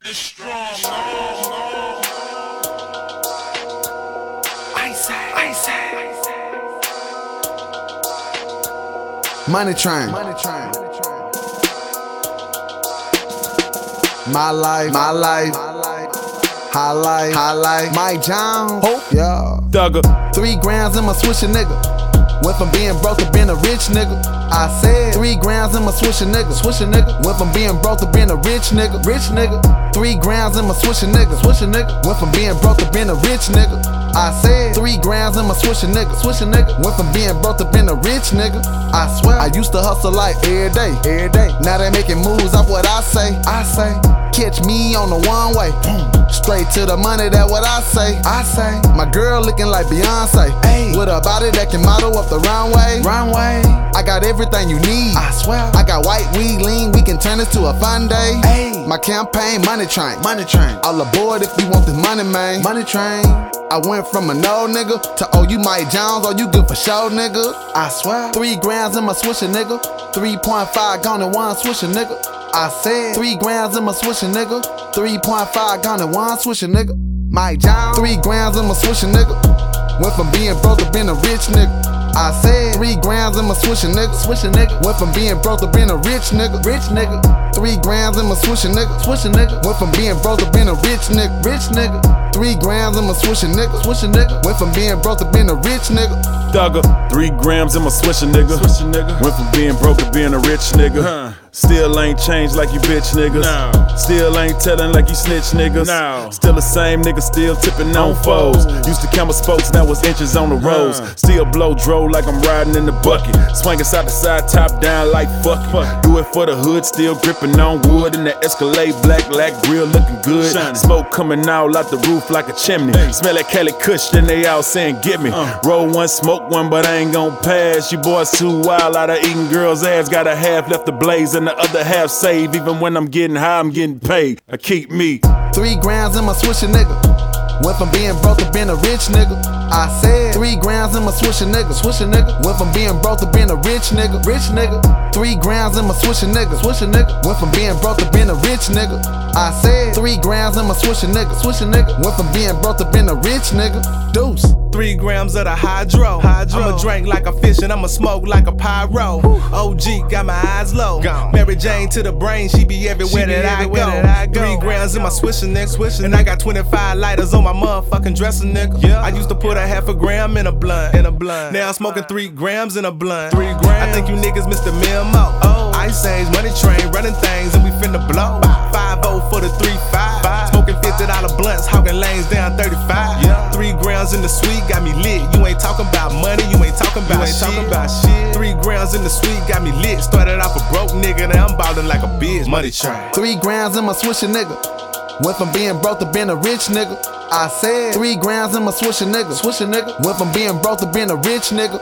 It's strong, no. Ice. Money Train. My life. Highlight. Mike Jones. Yeah. Thugger. 3 grams in my swisher, nigga. Went from being broke to being a rich nigga. I said 3 grams in my swisher, nigga. Went from being broke to being a rich nigga. 3 grams in my swisher, nigga. Went from being broke to being a rich nigga. I said 3 grams in my swisher, nigga. Went from being broke to being a rich nigga. I swear I used to hustle like every day. Now they making moves off what I say. Catch me on the one way. Straight to the money, that what I say. My girl looking like Beyonce. With a body that can model up the runway. I got everything you need. I swear. I got white weed lean, we can turn this to a fun day. My campaign, Money Train. All aboard if you want this money, man. Money Train. I went from a no nigga to oh you Mike Jones, oh you good for show, nigga. I swear. 3 grams in my swisher, nigga. 3.5 gone in one swisher, nigga. I said 3 grams in my swisher, nigga. 3.5 gone in one swisher, nigga. Mike Jones. 3 grams in my swisher, nigga. Went from being broke to being a rich nigga. I said 3 grams in my swisher, nigga. Went from being broke to being a rich nigga. 3 grams in my swisher, nigga. Went from being broke to being a rich nigga. 3 grams in my swisher, nigga. Went from being broke to being a rich nigga. Thugger. 3 grams in my swisher, nigga. Went from being broke to being a rich nigga. Still ain't changed like you bitch niggas. Still ain't telling like you snitch niggas. Still the same nigga, still tipping on foes. Used to count my spokes, now it's inches on the roads. Still blow dro like I'm riding in the bucket. Swinging side to side, top down like fuck it. Do it for the hood, still gripping on wood. In the Escalade, black grill looking good. Smoke coming out the roof like a chimney. Smell that Cali Kush, then they out saying get me. Roll one, smoke one, but I ain't gon' pass. You boys too wild out of eating girls' ass. Got a half left to blaze and the other half save. Even when I'm getting high, I'm getting paid. I keep me 3 grams in my swisher, nigga. Went from being broke to being a rich nigga. I said 3 grams in my swisher, nigga. Went from being broke to being a rich nigga. 3 grams in my swisher, nigga. Went from being broke to being a rich nigga. I said 3 grams in my swisher, nigga. Went from being broke to being a rich nigga. Deuce. 3 grams of the hydro. I'ma drink like a fish and I'ma smoke like a pyro. OG got my eyes low. Mary Jane to the brain, she be everywhere that I go. 3 grams in my swisher, nigga. And I got 25 lighters on my motherfucking dresser, nigga. I used to put a half a gram in a blunt. Now I'm smoking 3 grams in a blunt. I think you niggas missed the memo. Ice Age, Money Train, running things and we finna blow. 5-0 for the 3-5. Smoking $50 blunts, hogging lanes down 35. 3 grams in the sweet got me lit. You ain't talking about money, you ain't talking about shit. 3 grams in the sweet got me lit. Started off a broke nigga, now I'm ballin' like a bitch. Money Train. 3 grams in my swisher, nigga. Went from being broke to being a rich nigga. I said 3 grams in my swisher, nigga. Went from being broke to being a rich nigga.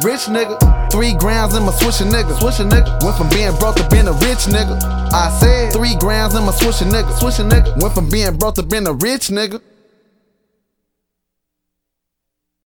3 grams in my swisher, nigga. Went from being broke to being a rich nigga. I said 3 grams in my swisher, nigga. Went from being broke to being a rich nigga.